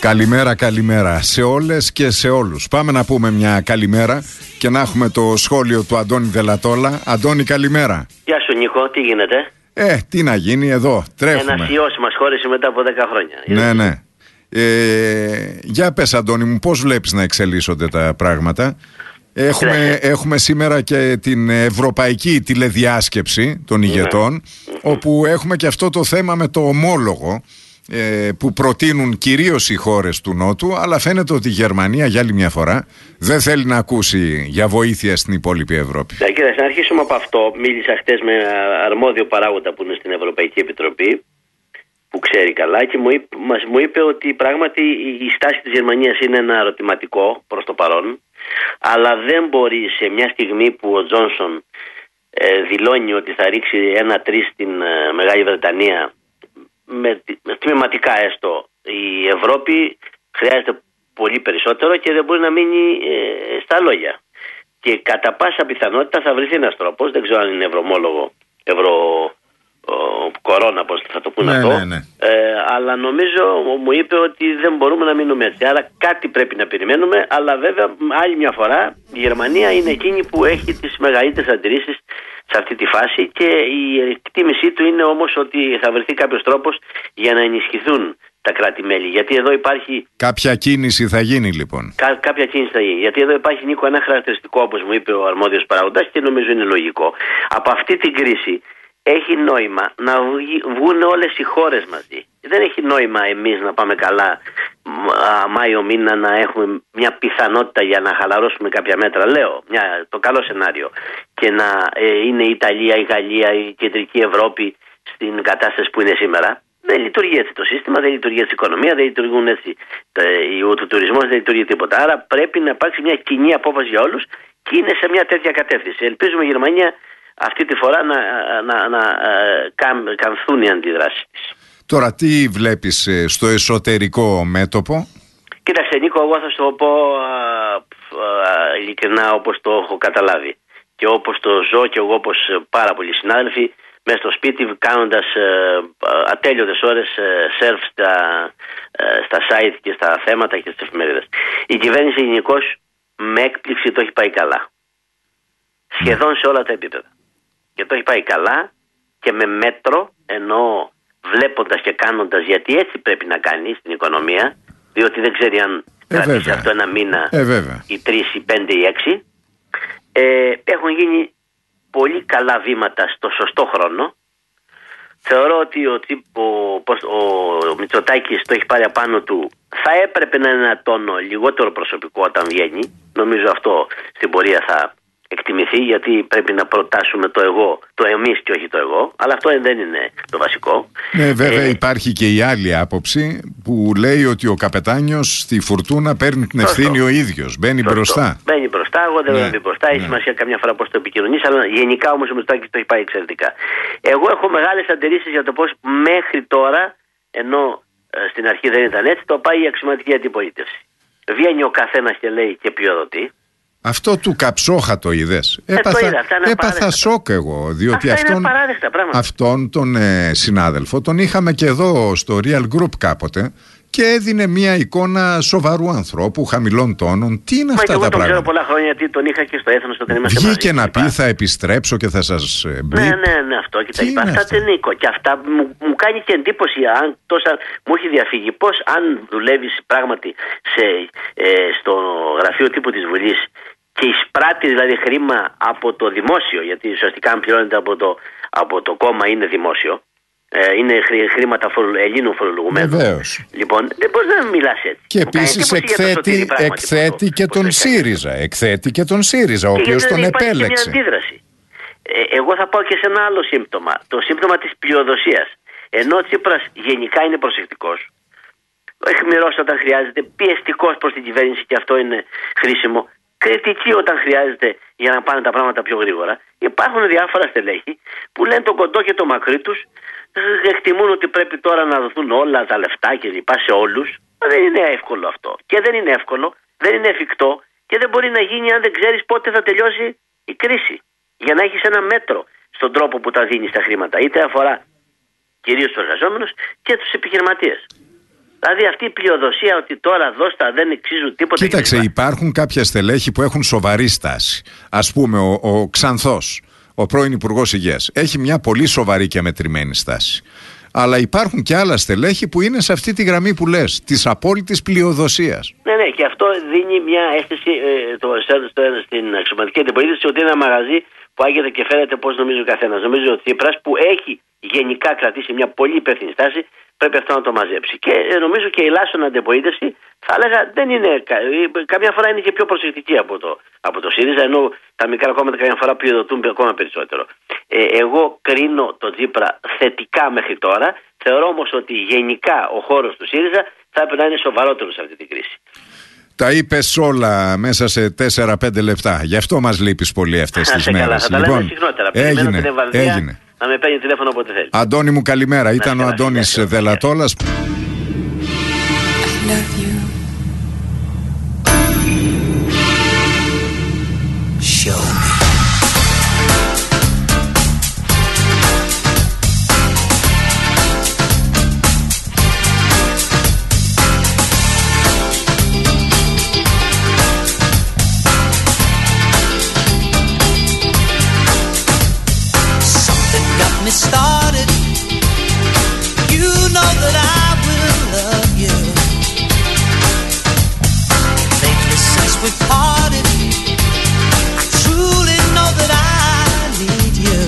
Καλημέρα, καλημέρα σε όλες και σε όλους. Πάμε να πούμε μια καλημέρα και να έχουμε το σχόλιο του Αντώνη Δελατόλα. Αντώνη, καλημέρα. Γεια σου Νίκο, τι γίνεται? Τι να γίνει εδώ, τρέχουμε. Ένας ιός μας χώρισε μετά από 10 χρόνια. Ναι. Για πες Αντώνη μου, πώς βλέπεις να εξελίσσονται τα πράγματα? Έχουμε σήμερα και την ευρωπαϊκή τηλεδιάσκεψη των ηγετών, όπου έχουμε και αυτό το θέμα με το ομόλογο που προτείνουν κυρίως οι χώρες του Νότου, αλλά φαίνεται ότι η Γερμανία για άλλη μια φορά δεν θέλει να ακούσει για βοήθεια στην υπόλοιπη Ευρώπη. Κοίταξε, να αρχίσουμε από αυτό. Μίλησα χτες με αρμόδιο παράγοντα που είναι στην Ευρωπαϊκή Επιτροπή, που ξέρει καλά, και μου είπε ότι πράγματι η στάση της Γερμανίας είναι ένα ερωτηματικό προς το παρόν, αλλά δεν μπορεί σε μια στιγμή που ο Τζόνσον δηλώνει ότι θα ρίξει 1-3 στην Μεγάλη Βρετανία, με τμηματικά έστω, η Ευρώπη χρειάζεται πολύ περισσότερο και δεν μπορεί να μείνει στα λόγια. Και κατά πάσα πιθανότητα θα βρεθεί ένας τρόπος, δεν ξέρω αν είναι ευρωομόλογο, κορώνα, πώς θα το πούνε αυτό. Ναι. Αλλά νομίζω, μου είπε ότι δεν μπορούμε να μείνουμε έτσι. Άρα κάτι πρέπει να περιμένουμε. Αλλά βέβαια, άλλη μια φορά, η Γερμανία είναι εκείνη που έχει τις μεγαλύτερες αντιρρήσεις σε αυτή τη φάση, και η εκτίμησή του είναι όμως ότι θα βρεθεί κάποιος τρόπος για να ενισχυθούν τα κράτη-μέλη. Γιατί εδώ υπάρχει. Κάποια κίνηση θα γίνει λοιπόν. Κάποια κίνηση θα γίνει. Γιατί εδώ υπάρχει, Νίκο, ένα χαρακτηριστικό, όπως μου είπε ο αρμόδιος παράγοντας, και νομίζω είναι λογικό. Από αυτή την κρίση έχει νόημα να βγουν όλες οι χώρες μαζί. Δεν έχει νόημα εμείς να πάμε καλά Μάιο μήνα, να έχουμε μια πιθανότητα για να χαλαρώσουμε κάποια μέτρα. Λέω το καλό σενάριο, και να είναι η Ιταλία, η Γαλλία, η Κεντρική Ευρώπη στην κατάσταση που είναι σήμερα. Δεν λειτουργεί έτσι το σύστημα, δεν λειτουργεί έτσι η οικονομία, δεν λειτουργούν έτσι ο τουρισμός, δεν λειτουργεί τίποτα. Άρα πρέπει να υπάρξει μια κοινή απόφαση για όλους, και είναι σε μια τέτοια κατεύθυνση. Ελπίζουμε η Γερμανία αυτή τη φορά να καμφθούν οι αντιδράσεις της. Τώρα τι βλέπεις στο εσωτερικό μέτωπο? Κοίταξε Νίκο, εγώ θα σου το πω ειλικρινά όπως το έχω καταλάβει και όπως το ζω και εγώ, όπως πάρα πολλοί συνάδελφοι, μέσα στο σπίτι κάνοντας ατέλειωτες ώρες σερφ στα site και στα θέματα και στις εφημερίδες. Η κυβέρνηση γενικώς με έκπληξη το έχει πάει καλά. Σχεδόν σε όλα τα επίπεδα. Και το έχει πάει καλά και με μέτρο, ενώ βλέποντας και κάνοντας, γιατί έτσι πρέπει να κάνει στην οικονομία, διότι δεν ξέρει αν κρατήσει αυτό ένα μήνα ή 3 ή 5 ή 6. Έχουν γίνει πολύ καλά βήματα στο σωστό χρόνο. Θεωρώ ότι ο Μητσοτάκης το έχει πάρει απάνω του. Θα έπρεπε να είναι ένα τόνο λιγότερο προσωπικό όταν βγαίνει. Νομίζω αυτό στην πορεία θα εκτιμηθεί, γιατί πρέπει να προτάσουμε το εγώ, το εμείς και όχι το εγώ, αλλά αυτό δεν είναι το βασικό. Ναι, βέβαια υπάρχει και η άλλη άποψη που λέει ότι ο καπετάνιος στη φουρτούνα παίρνει την ευθύνη ο ίδιος, μπαίνει μπροστά. Μπαίνει μπροστά, εγώ δεν μπαίνει μπροστά, έχει σημασία καμιά φορά πώς το επικοινωνείς, αλλά γενικά όμως ο Μητσοτάκης το έχει πάει εξαιρετικά. Εγώ έχω μεγάλες αντιρρήσεις για το πώς μέχρι τώρα, ενώ στην αρχή δεν ήταν έτσι, το πάει η αξιωματική αντιπολίτευση. Βγαίνει ο καθένας και λέει και ποιοδοτεί. Αυτό του Καψόχα το είδες? Έπαθα σοκ εγώ, διότι αυτόν τον συνάδελφο τον είχαμε και εδώ στο Real Group κάποτε και έδινε μια εικόνα σοβαρού ανθρώπου, χαμηλών τόνων. Τι είναι αυτά τα πράγματα? Εγώ τον ξέρω πολλά χρόνια, γιατί τον είχα και στο Έθνος όταν είμαστε μαζί. Βγήκε να πει θα επιστρέψω και θα σας μπει. Ναι, αυτό και τα λοιπά. Αυτά δεν Νίκο. Και αυτά μου κάνει και εντύπωση, αν τόσα μου έχει διαφύγει, πώς αν δουλεύεις πράγματι στο γραφείο τύπου της Βουλής και εισπράττει δηλαδή χρήμα από το δημόσιο, γιατί ουσιαστικά αν πληρώνεται από το κόμμα είναι δημόσιο, είναι χρήματα Ελλήνων φορολογουμένων. Βεβαίως. Λοιπόν, δεν μπορείς να μιλάς έτσι. Και επίσης εκθέτει και τον ΣΥΡΙΖΑ. Εκθέτει και τον ΣΥΡΙΖΑ, ο οποίος τον επέλεξε. Μια αντίδραση. Εγώ θα πάω και σε ένα άλλο σύμπτωμα. Το σύμπτωμα της πλειοδοσίας. Ενώ ο Τσίπρας γενικά είναι προσεκτικός, αιχμηρός όταν χρειάζεται, πιεστικός προς την κυβέρνηση, και αυτό είναι χρήσιμο, κριτική όταν χρειάζεται για να πάνε τα πράγματα πιο γρήγορα. Υπάρχουν διάφορα στελέχη που λένε το κοντό και το μακρύ τους, εκτιμούν ότι πρέπει τώρα να δοθούν όλα τα λεφτά και λοιπά σε όλους. Δεν είναι εύκολο αυτό. Και δεν είναι εύκολο, δεν είναι εφικτό, και δεν μπορεί να γίνει αν δεν ξέρεις πότε θα τελειώσει η κρίση. Για να έχεις ένα μέτρο στον τρόπο που τα δίνεις τα χρήματα. Είτε αφορά κυρίως τους εργαζόμενους και τους επιχειρηματίες. Δηλαδή αυτή η πλειοδοσία ότι τώρα δώστα δεν εξίζουν τίποτα. Κοίταξε, υπάρχουν κάποια στελέχη που έχουν σοβαρή στάση. Ας πούμε ο Ξανθός, ο πρώην Υπουργός Υγείας, έχει μια πολύ σοβαρή και μετρημένη στάση. Αλλά υπάρχουν και άλλα στελέχη που είναι σε αυτή τη γραμμή που λες, της απόλυτης πλειοδοσίας. Ναι, και αυτό δίνει μια αίσθηση στην αξιωματική αντιπολίτευση ότι είναι ένα μαγαζί που άγεται και φέρεται πώς νομίζει ο καθένας. Νομίζω ότι ο Τσίπρας, που έχει γενικά κρατήσει μια πολύ υπεύθυνη στάση, πρέπει αυτό να το μαζέψει. Και νομίζω και η λάσσον αντιπολίτευση, θα έλεγα, δεν είναι. Καμιά φορά είναι και πιο προσεκτική από το ΣΥΡΙΖΑ, ενώ τα μικρά κόμματα καμιά φορά πλειοδοτούν ακόμα περισσότερο. Εγώ κρίνω τον Τσίπρα θετικά μέχρι τώρα. Θεωρώ όμως ότι γενικά ο χώρος του ΣΥΡΙΖΑ θα έπρεπε να είναι σοβαρότερος σε αυτή την κρίση. Τα είπες όλα μέσα σε 4-5 λεπτά. Γι' αυτό μας λείπεις πολύ αυτές τις μέρες. Θα τα λέμε συχνότερα. Έγινε. Να με παίρνει τηλέφωνο όποτε θέλει. Αντώνη μου, καλημέρα. Ήταν ο Αντώνης Δελατόλας. Started, you know that I will love you. Lately since we parted, I truly know that I need you.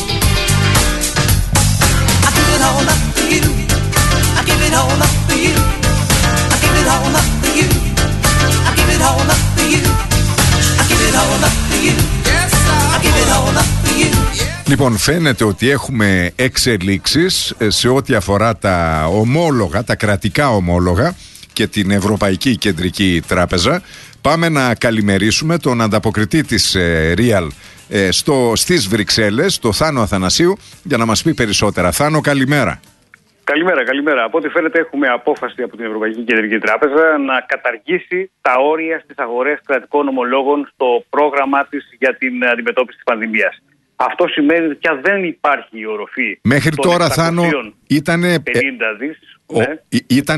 I give it all up for you. I give it all up for you. I give it all up for you. I give it all up for you. I give it all up for you. Yes, I give it all up for you. Λοιπόν, φαίνεται ότι έχουμε εξελίξεις σε ό,τι αφορά τα ομόλογα, τα κρατικά ομόλογα και την Ευρωπαϊκή Κεντρική Τράπεζα. Πάμε να καλημερίσουμε τον ανταποκριτή της Real στις Βρυξέλλες, τον Θάνο Αθανασίου, για να μας πει περισσότερα. Θάνο, καλημέρα. Καλημέρα. Από ό,τι φαίνεται έχουμε απόφαση από την Ευρωπαϊκή Κεντρική Τράπεζα να καταργήσει τα όρια στις αγορές κρατικών ομολόγων στο πρόγραμμά της για την αντιμετώπιση της πανδημίας. Αυτό σημαίνει ότι πια δεν υπάρχει η οροφή. Μέχρι τώρα, Θάνο, ήταν 50 δις. Ήταν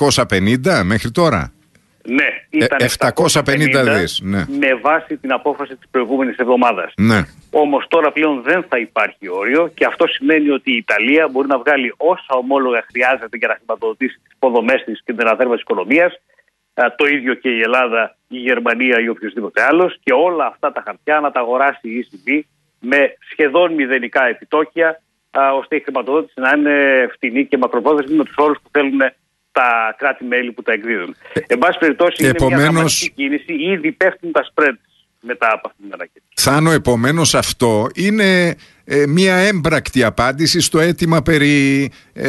750 μέχρι τώρα. Ναι, ήταν 750 δις. Ναι. Με βάση την απόφαση της προηγούμενης εβδομάδας. Ναι. Όμως τώρα πλέον δεν θα υπάρχει όριο και αυτό σημαίνει ότι η Ιταλία μπορεί να βγάλει όσα ομόλογα χρειάζεται για να χρηματοδοτήσει τις υποδομές της και την αναθέρμανση της οικονομίας. Το ίδιο και η Ελλάδα, η Γερμανία ή οποιοδήποτε άλλος, και όλα αυτά τα χαρτιά να τα αγοράσει η ECB με σχεδόν μηδενικά επιτόκια, ώστε η χρηματοδότηση να είναι φτηνή και μακροπρόθεσμη με τους όρους που θέλουν τα κράτη-μέλη που τα εκδίδουν. Εν πάση περιπτώσει, είναι μια δραματική κίνηση. Ήδη πέφτουν τα spreads μετά από αυτήν την ανακοίνωση. Θάνο, επομένως αυτό είναι μια έμπρακτη απάντηση στο αίτημα περί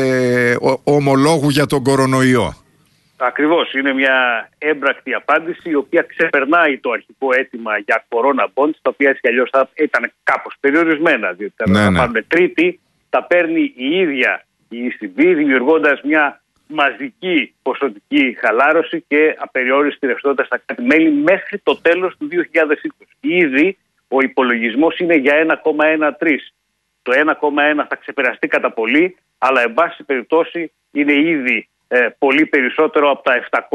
ομολόγου για τον κορονοϊό. Ακριβώς, είναι μια έμπρακτη απάντηση η οποία ξεπερνάει το αρχικό αίτημα για corona bonds, τα οποία έτσι κι αλλιώς θα ήταν κάπως περιορισμένα, διότι θα πάρουν τρίτη, τα παίρνει η ίδια η ECB, δημιουργώντας μια μαζική ποσοτική χαλάρωση και απεριόριστη ρευστότητα στα κράτη-μέλη μέχρι το τέλος του 2020. Ήδη ο υπολογισμός είναι για 1,13. Το 1,1 θα ξεπεραστεί κατά πολύ, αλλά εν πάση περιπτώσει είναι ήδη πολύ περισσότερο από τα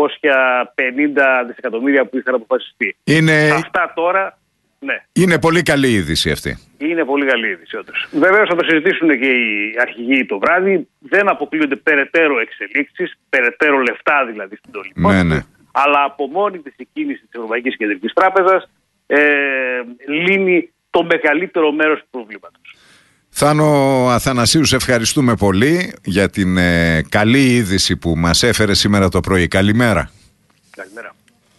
750 δισεκατομμύρια που είχαν αποφασιστεί. Αυτά τώρα, ναι. Είναι πολύ καλή είδηση αυτή. Είναι πολύ καλή είδηση, όντως. Βεβαίως θα το συζητήσουν και οι αρχηγοί το βράδυ. Δεν αποκλείονται περαιτέρω εξελίξεις, περαιτέρω λεφτά δηλαδή στην τολμη. Ναι. Αλλά από μόνη της η κίνηση της Ευρωπαϊκής Κεντρικής Τράπεζας λύνει το μεγαλύτερο μέρος του προβλήματος. Θάνο Αθανασίου, σε ευχαριστούμε πολύ για την καλή είδηση που μας έφερε σήμερα το πρωί. Καλημέρα. Καλημέρα.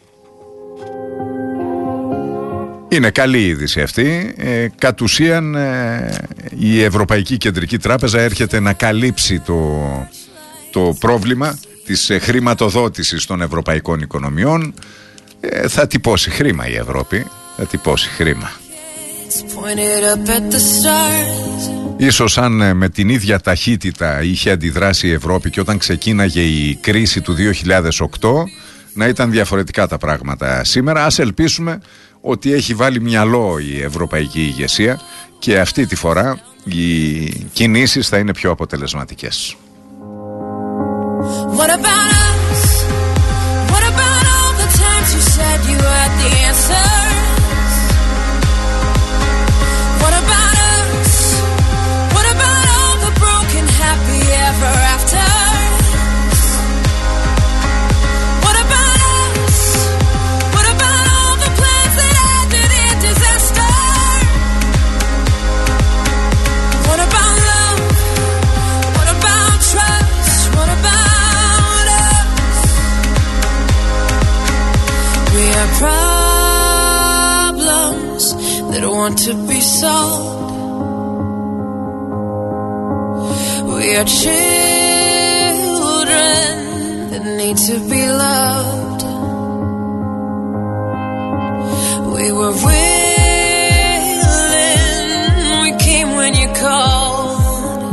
Είναι καλή είδηση αυτή. Κατ' ουσίαν η Ευρωπαϊκή Κεντρική Τράπεζα έρχεται να καλύψει το πρόβλημα της χρηματοδότησης των ευρωπαϊκών οικονομιών. Θα τυπώσει χρήμα η Ευρώπη. Θα τυπώσει χρήμα. Ίσως αν με την ίδια ταχύτητα είχε αντιδράσει η Ευρώπη και όταν ξεκίναγε η κρίση του 2008, να ήταν διαφορετικά τα πράγματα σήμερα. Ας ελπίσουμε ότι έχει βάλει μυαλό η ευρωπαϊκή ηγεσία και αυτή τη φορά οι κινήσεις θα είναι πιο αποτελεσματικές. problems that want to be solved. We are children that need to be loved. We were willing, we came when you called,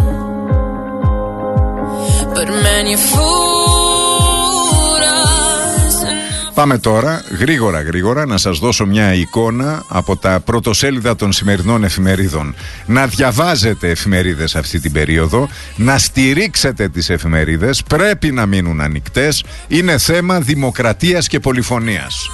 but man, you fooled us. Πάμε τώρα γρήγορα να σας δώσω μια εικόνα από τα πρωτοσέλιδα των σημερινών εφημερίδων. Να διαβάζετε εφημερίδες αυτή την περίοδο, να στηρίξετε τις εφημερίδες, πρέπει να μείνουν ανοιχτές, είναι θέμα δημοκρατίας και πολυφωνίας.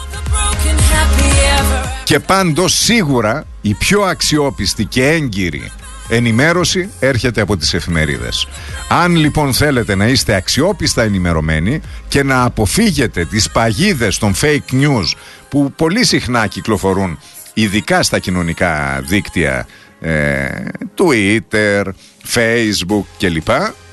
Και πάντως σίγουρα η πιο αξιόπιστη και έγκυρη ενημέρωση έρχεται από τις εφημερίδες. Αν λοιπόν θέλετε να είστε αξιόπιστα ενημερωμένοι και να αποφύγετε τις παγίδες των fake news που πολύ συχνά κυκλοφορούν, ειδικά στα κοινωνικά δίκτυα, Twitter, Facebook κλπ,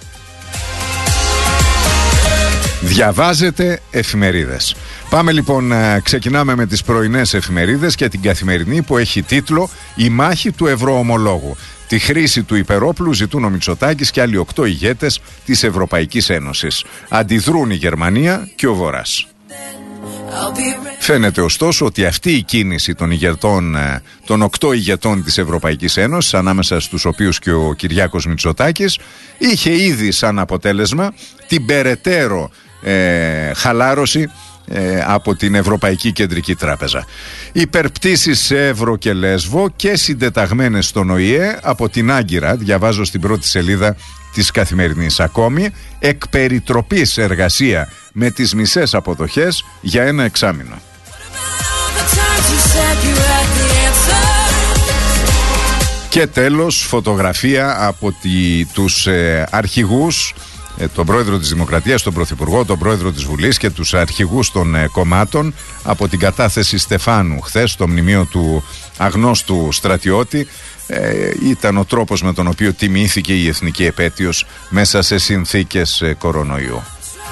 διαβάζετε εφημερίδες. Πάμε λοιπόν, ξεκινάμε με τις πρωινές εφημερίδες και την Καθημερινή που έχει τίτλο «Η μάχη του ευρωομολόγου». Τη χρήση του υπερόπλου ζητούν ο Μητσοτάκης και άλλοι 8 ηγέτες της Ευρωπαϊκής Ένωσης. Αντιδρούν η Γερμανία και ο Βορράς. Φαίνεται ωστόσο ότι αυτή η κίνηση των ηγετών, των 8 ηγετών της Ευρωπαϊκής Ένωσης, ανάμεσα στους οποίους και ο Κυριάκος Μητσοτάκης, είχε ήδη σαν αποτέλεσμα την περαιτέρω χαλάρωση από την Ευρωπαϊκή Κεντρική Τράπεζα. Υπερπτήσεις σε Εύρο και Λέσβο και συντεταγμένες στον ΟΗΕ από την Άγκυρα, διαβάζω στην πρώτη σελίδα της Καθημερινής. Ακόμη, εκ περιτροπής εργασία με τις μισές αποδοχές για ένα εξάμηνο. Και τέλος, φωτογραφία από τους αρχηγούς, τον πρόεδρο της Δημοκρατίας, τον πρωθυπουργό, τον πρόεδρο της Βουλής και τους αρχηγούς των κομμάτων από την κατάθεση Στεφάνου χθες στο μνημείο του αγνώστου στρατιώτη. Ήταν ο τρόπος με τον οποίο τιμήθηκε η εθνική επέτειος μέσα σε συνθήκες κορονοϊού.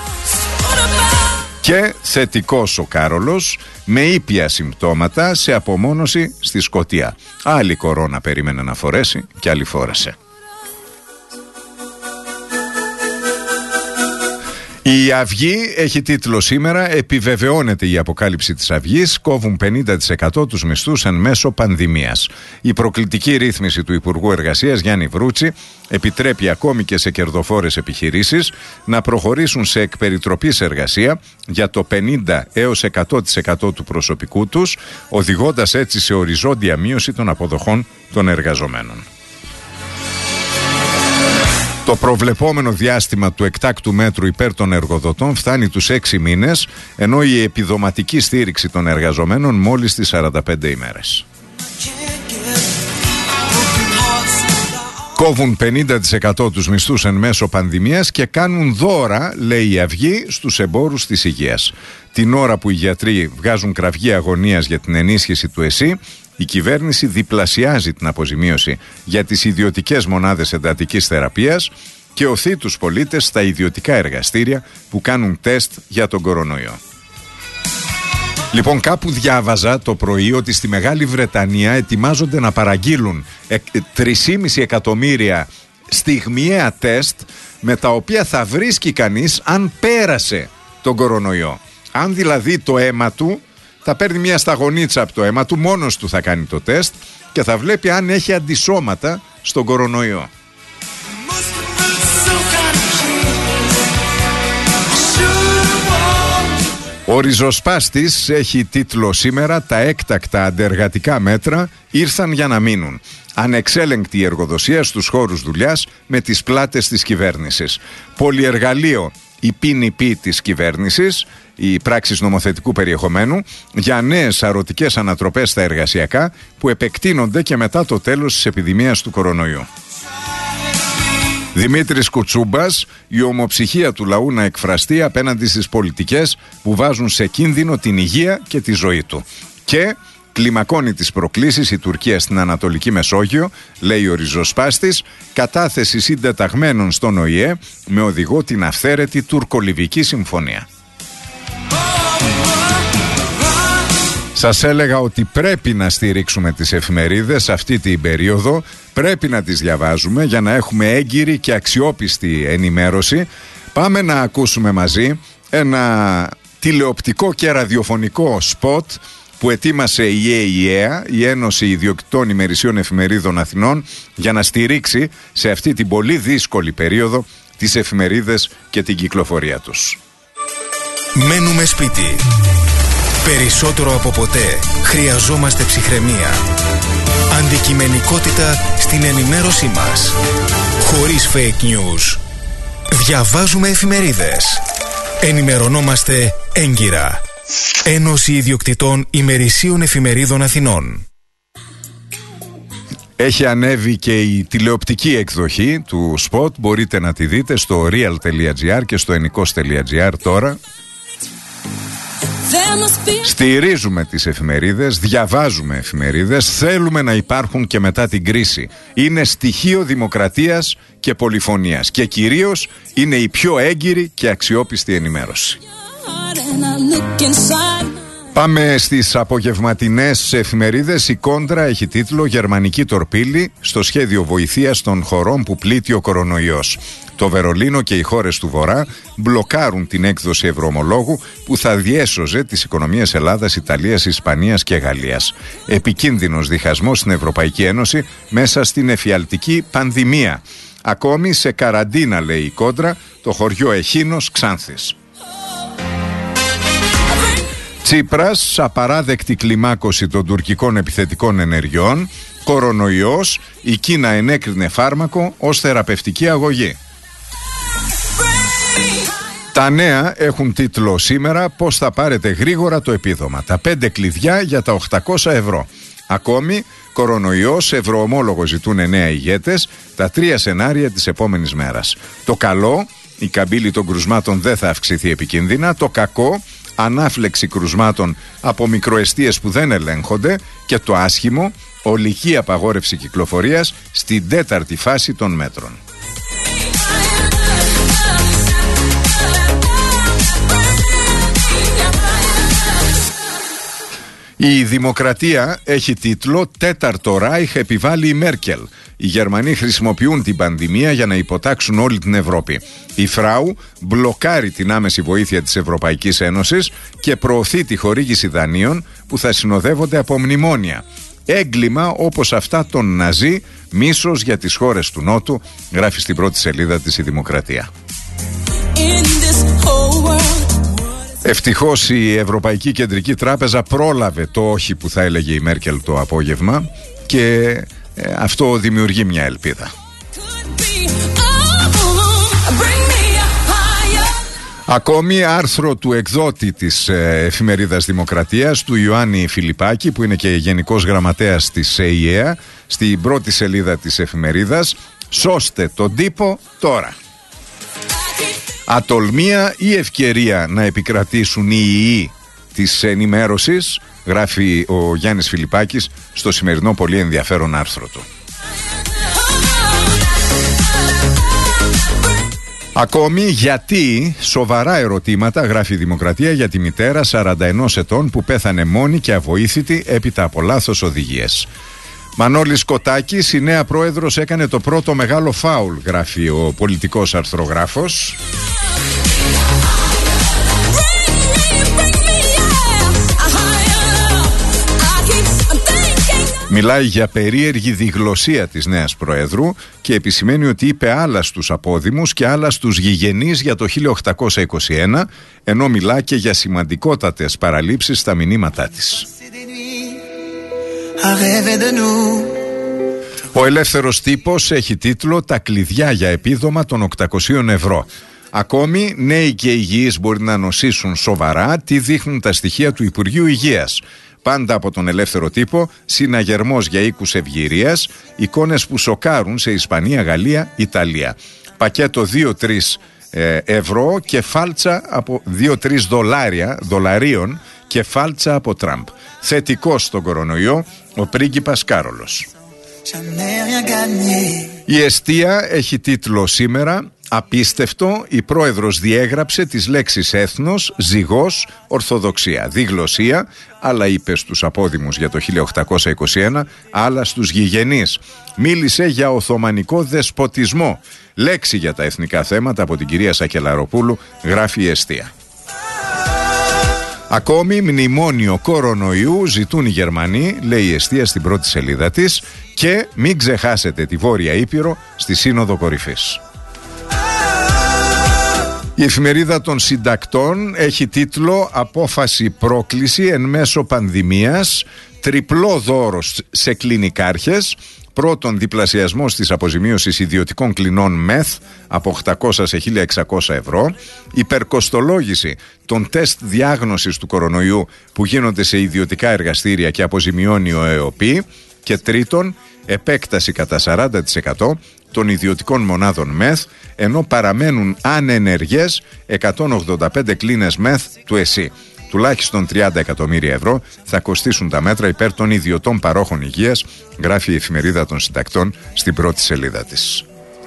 Και θετικός ο Κάρολος, με ήπια συμπτώματα, σε απομόνωση στη Σκωτία. Άλλη κορώνα περίμενε να φορέσει και άλλη φόρεσε. Η Αυγή έχει τίτλο σήμερα «Επιβεβαιώνεται η αποκάλυψη της Αυγής, κόβουν 50% τους μισθούς εν μέσω πανδημίας». Η προκλητική ρύθμιση του Υπουργού Εργασίας Γιάννη Βρούτση επιτρέπει ακόμη και σε κερδοφόρες επιχειρήσεις να προχωρήσουν σε εκπεριτροπής εργασία για το 50 έως 100% του προσωπικού τους, οδηγώντας έτσι σε οριζόντια μείωση των αποδοχών των εργαζομένων. Το προβλεπόμενο διάστημα του εκτάκτου μέτρου υπέρ των εργοδοτών φτάνει τους 6 μήνες, ενώ η επιδοματική στήριξη των εργαζομένων μόλις τις 45 ημέρες. Κόβουν 50% τους μισθούς εν μέσω πανδημίας και κάνουν δώρα, λέει η Αυγή, στους εμπόρους της υγείας. Την ώρα που οι γιατροί βγάζουν κραυγή αγωνίας για την ενίσχυση του ΕΣΥ, η κυβέρνηση διπλασιάζει την αποζημίωση για τις ιδιωτικές μονάδες εντατικής θεραπείας και οθεί τους πολίτες στα ιδιωτικά εργαστήρια που κάνουν τεστ για τον κορονοϊό. Λοιπόν, κάπου διάβαζα το πρωί ότι στη Μεγάλη Βρετανία ετοιμάζονται να παραγγείλουν 3,5 εκατομμύρια στιγμιαία τεστ, με τα οποία θα βρίσκει κανείς αν πέρασε τον κορονοϊό. Αν δηλαδή το αίμα του, θα παίρνει μια σταγονίτσα από το αίμα του, μόνος του θα κάνει το τεστ και θα βλέπει αν έχει αντισώματα στον κορονοϊό. Ο ριζοσπάστης έχει τίτλο σήμερα «Τα έκτακτα αντεργατικά μέτρα ήρθαν για να μείνουν». Ανεξέλεγκτη η εργοδοσία στους χώρους δουλειάς με τις πλάτες της κυβέρνησης. Πολυεργαλείο η ποινική της κυβέρνησης, οι πράξεις νομοθετικού περιεχομένου για νέες σαρωτικές ανατροπές στα εργασιακά που επεκτείνονται και μετά το τέλος της επιδημίας του κορονοϊού. Δημήτρης Κουτσούμπας, η ομοψυχία του λαού να εκφραστεί απέναντι στις πολιτικές που βάζουν σε κίνδυνο την υγεία και τη ζωή του. Και κλιμακώνει τις προκλήσεις η Τουρκία στην Ανατολική Μεσόγειο, λέει ο ριζοσπάστης, κατάθεση συντεταγμένων στον ΟΗΕ με οδηγό την αυθαίρετη τουρκο-λιβική συμφωνία. Σας έλεγα ότι πρέπει να στηρίξουμε τις εφημερίδες αυτή την περίοδο, πρέπει να τις διαβάζουμε για να έχουμε έγκυρη και αξιόπιστη ενημέρωση. Πάμε να ακούσουμε μαζί ένα τηλεοπτικό και ραδιοφωνικό σποτ που ετοίμασε η ΕΙΕΑ, η Ένωση Ιδιοκτητών Ημερησίων Εφημερίδων Αθηνών, για να στηρίξει σε αυτή την πολύ δύσκολη περίοδο τις εφημερίδες και την κυκλοφορία τους. Μένουμε σπίτι. Περισσότερο από ποτέ χρειαζόμαστε ψυχραιμία. Αντικειμενικότητα στην ενημέρωσή μας. Χωρίς fake news. Διαβάζουμε εφημερίδες. Ενημερωνόμαστε έγκυρα. Ένωση Ιδιοκτητών Ημερησίων Εφημερίδων Αθηνών. Έχει ανέβει και η τηλεοπτική εκδοχή του σποτ. Μπορείτε να τη δείτε στο real.gr και στο enikos.gr τώρα. Στηρίζουμε τις εφημερίδες, διαβάζουμε εφημερίδες, θέλουμε να υπάρχουν και μετά την κρίση. Είναι στοιχείο δημοκρατίας και πολυφωνίας και κυρίως είναι η πιο έγκυρη και αξιόπιστη ενημέρωση. Πάμε στις απογευματινές εφημερίδες. Η Κόντρα έχει τίτλο «Γερμανική τορπίλη στο σχέδιο βοηθείας των χωρών που πλήττει ο κορονοϊός». Το Βερολίνο και οι χώρες του Βορρά μπλοκάρουν την έκδοση ευρωομολόγου που θα διέσωζε τις οικονομίες Ελλάδας, Ιταλίας, Ισπανίας και Γαλλίας. Επικίνδυνος διχασμός στην Ευρωπαϊκή Ένωση μέσα στην εφιαλτική πανδημία. Ακόμη σε καραντίνα, λέει η Κόντρα, το χωριό Εχίνος Ξάνθης. Τσίπρας, απαράδεκτη κλιμάκωση των τουρκικών επιθετικών ενεργειών. Κορονοϊός, η Κίνα ενέκρινε φάρμακο ως θεραπευτική αγωγή. Τα νέα έχουν τίτλο σήμερα «Πώς θα πάρετε γρήγορα το επίδομα». Τα 5 κλειδιά για τα 800 ευρώ. Ακόμη, κορονοϊός, ευρωομόλογο ζητούν 9 ηγέτες, τα 3 σενάρια της επόμενης μέρας. Το καλό, η καμπύλη των κρουσμάτων δεν θα αυξηθεί επικίνδυνα. Το κακό, ανάφλεξη κρουσμάτων από μικροεστίες που δεν ελέγχονται. Και το άσχημο, ολική απαγόρευση κυκλοφορίας στην 4η φάση των μέτρων. Η Δημοκρατία έχει τίτλο «Τέταρτο Ράιχ επιβάλλει η Μέρκελ». Οι Γερμανοί χρησιμοποιούν την πανδημία για να υποτάξουν όλη την Ευρώπη. Η Φράου μπλοκάρει την άμεση βοήθεια της Ευρωπαϊκής Ένωσης και προωθεί τη χορήγηση δανείων που θα συνοδεύονται από μνημόνια. Έγκλημα όπως αυτά των Ναζί, μίσος για τις χώρες του Νότου, γράφει στην πρώτη σελίδα της η Δημοκρατία. Ευτυχώς η Ευρωπαϊκή Κεντρική Τράπεζα πρόλαβε το όχι που θα έλεγε η Μέρκελ το απόγευμα και αυτό δημιουργεί μια ελπίδα. Ακόμη άρθρο του εκδότη της εφημερίδας Δημοκρατίας, του Ιωάννη Φιλιππάκη, που είναι και γενικός γραμματέας της ΕΙΕΑ, στην πρώτη σελίδα της εφημερίδας. «Σώστε τον τύπο τώρα». Ατολμία ή ευκαιρία να επικρατήσουν οι ιοί της ενημέρωσης, γράφει ο Γιάννης Φιλιππάκης στο σημερινό πολύ ενδιαφέρον άρθρο του. Ακόμη, γιατί, σοβαρά ερωτήματα, γράφει η Δημοκρατία για τη μητέρα 41 ετών που πέθανε μόνη και αβοήθητη έπειτα από λάθος οδηγίες. Μανώλης Κοτάκης, η νέα πρόεδρος έκανε το πρώτο μεγάλο φάουλ, γράφει ο πολιτικός αρθρογράφος. Μιλάει για περίεργη διγλωσία της νέας Προέδρου και επισημαίνει ότι είπε άλλα στους απόδημους και άλλα στους γηγενείς για το 1821, ενώ μιλά και για σημαντικότατες παραλήψεις στα μηνύματά της. Ο Ελεύθερος Τύπος έχει τίτλο «Τα κλειδιά για επίδομα των 800 ευρώ». Ακόμη, νέοι και υγιείς μπορεί να νοσήσουν σοβαρά, τι δείχνουν τα στοιχεία του Υπουργείου Υγείας. Πάντα από τον Ελεύθερο Τύπο, συναγερμός για οίκους ευγυρίας, εικόνες που σοκάρουν σε Ισπανία, Γαλλία, Ιταλία. Πακέτο 2-3 ευρώ και φάλτσα από 2-3 δολαρίων και φάλτσα από Τραμπ. Θετικός στον κορονοϊό ο πρίγκιπας Κάρολος. Η Εστία έχει τίτλο σήμερα Απίστευτο, η πρόεδρος διέγραψε τις λέξεις έθνος, ζυγός, ορθοδοξία, διγλωσία, άλλα είπε στους απόδημους για το 1821, άλλα στους γηγενείς. Μίλησε για οθωμανικό δεσποτισμό. Λέξη για τα εθνικά θέματα από την κυρία Σακελαροπούλου, γράφει η Εστία. Ακόμη μνημόνιο κορονοϊού ζητούν οι Γερμανοί, λέει η Εστία στην πρώτη σελίδα της, και μην ξεχάσετε τη Βόρεια Ήπειρο στη Σύνοδο Κορυφής. Η εφημερίδα των συντακτών έχει τίτλο «Απόφαση πρόκληση εν μέσω πανδημίας, τριπλό δώρο σε κλινικάρχες». Πρώτον, διπλασιασμός της αποζημίωσης ιδιωτικών κλινών ΜΕΘ από 800 σε 1.600 ευρώ. Υπερκοστολόγηση των τεστ διάγνωσης του κορονοϊού που γίνονται σε ιδιωτικά εργαστήρια και αποζημιώνει ο ΕΟΠΗ. Και τρίτον, επέκταση κατά 40% των ιδιωτικών μονάδων ΜΕΘ, ενώ παραμένουν ανενεργές 185 κλίνες ΜΕΘ του ΕΣΥ. Τουλάχιστον 30 εκατομμύρια ευρώ θα κοστίσουν τα μέτρα υπέρ των ιδιωτών παρόχων υγείας, γράφει η εφημερίδα των συντακτών στην πρώτη σελίδα της.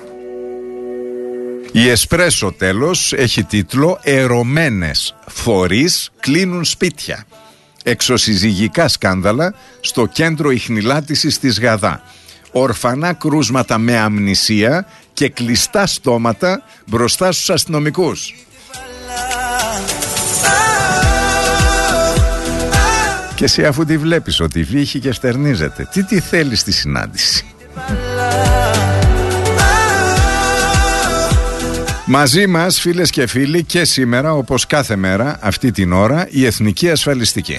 Η Εσπρέσο τέλος έχει τίτλο «Ερωμένες φορείς κλείνουν σπίτια». Εξωσυζυγικά σκάνδαλα στο κέντρο ιχνηλάτησης της Γαδά. Ορφανά κρούσματα με αμνησία και κλειστά στόματα μπροστά στους αστυνομικούς. Και εσύ αφού τη βλέπεις ότι βύχει και στερνίζεται, τι θέλεις στη συνάντηση? Μαζί μας, φίλες και φίλοι, και σήμερα όπως κάθε μέρα αυτή την ώρα η Εθνική Ασφαλιστική.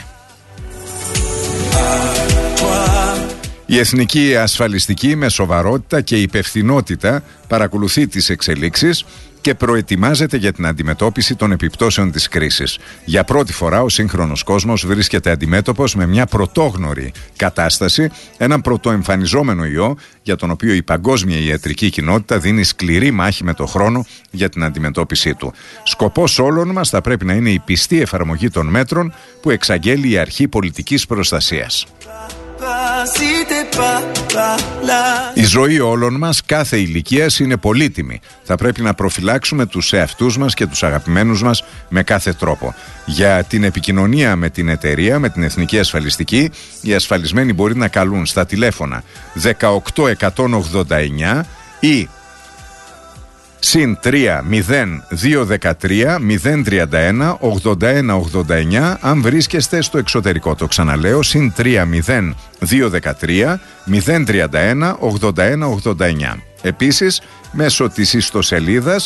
Η Εθνική Ασφαλιστική με σοβαρότητα και υπευθυνότητα παρακολουθεί τις εξελίξεις και προετοιμάζεται για την αντιμετώπιση των επιπτώσεων της κρίσης. Για πρώτη φορά ο σύγχρονος κόσμος βρίσκεται αντιμέτωπος με μια πρωτόγνωρη κατάσταση, έναν πρωτοεμφανιζόμενο ιό για τον οποίο η παγκόσμια ιατρική κοινότητα δίνει σκληρή μάχη με το χρόνο για την αντιμετώπιση του. Σκοπός όλων μας θα πρέπει να είναι η πιστή εφαρμογή των μέτρων που εξαγγέλει η Αρχή Πολιτικής Προστασίας. Η ζωή όλων μας, κάθε ηλικίας, είναι πολύτιμη. Θα πρέπει να προφυλάξουμε τους εαυτούς μας και τους αγαπημένους μας με κάθε τρόπο. Για την επικοινωνία με την εταιρεία, με την Εθνική Ασφαλιστική, οι ασφαλισμένοι μπορεί να καλούν στα τηλέφωνα 18189 ή +3 0213 031 81 89 αν βρίσκεστε στο εξωτερικό. Το ξαναλέω, +3 0213 031 81 89. Επίσης, μέσω της ιστοσελίδας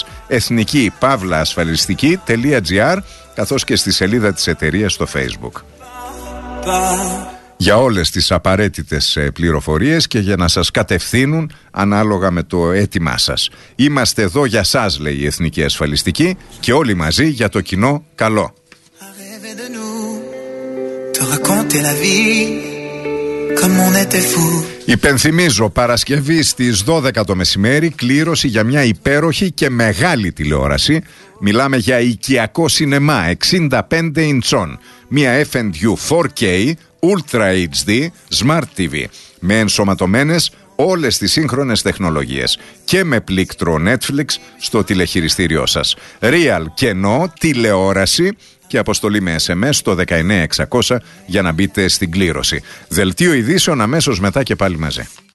εθνική-ασφαλιστική.gr, καθώς και στη σελίδα της εταιρείας στο Facebook. Για όλες τις απαραίτητες πληροφορίες και για να σας κατευθύνουν ανάλογα με το αίτημά σας. Είμαστε εδώ για σας, λέει η Εθνική Ασφαλιστική, και όλοι μαζί για το κοινό καλό. Υπενθυμίζω, Παρασκευή στις 12 το μεσημέρι, κλήρωση για μια υπέροχη και μεγάλη τηλεόραση. Μιλάμε για οικιακό σινεμά 65 ιντσών, μια FNU 4K Ultra HD Smart TV με ενσωματωμένες όλες τις σύγχρονες τεχνολογίες και με πλήκτρο Netflix στο τηλεχειριστήριό σας. Real κενό τηλεόραση και αποστολή με SMS στο 19600 για να μπείτε στην κλήρωση. Δελτίο ειδήσεων αμέσως μετά και πάλι μαζί.